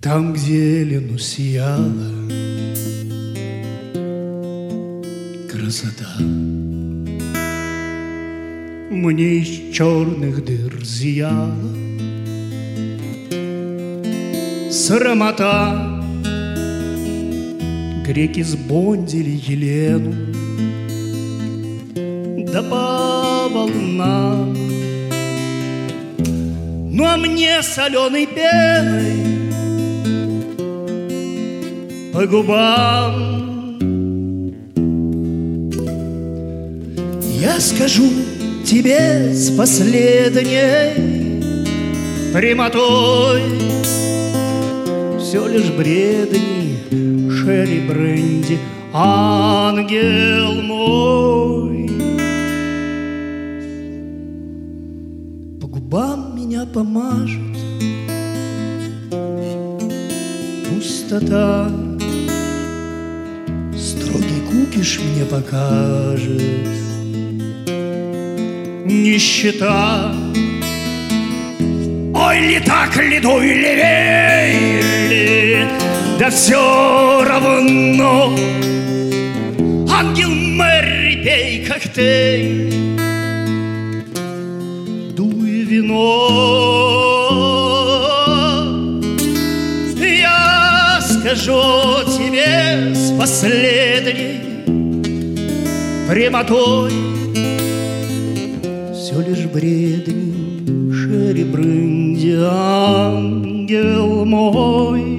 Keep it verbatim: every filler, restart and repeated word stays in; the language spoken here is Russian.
Там, где луну сияла красота, мне из черных дыр зияла срамота. Греки сбондили Елену, да по волнам. Ну а мне соленой пеной по губам я скажу тебе с последней прямотой: все лишь бредни, шерри бренди, ангел мой. По губам меня помажет пустота, строгий кукиш мне покажет нищета. Ой, ли так, ли дуй, ли вей, да все равно. Ангел Мэри, пей коктейль, дуй вино. Я скажу тебе с последней прямотой: все лишь бредни, шерри бренди, ангел мой.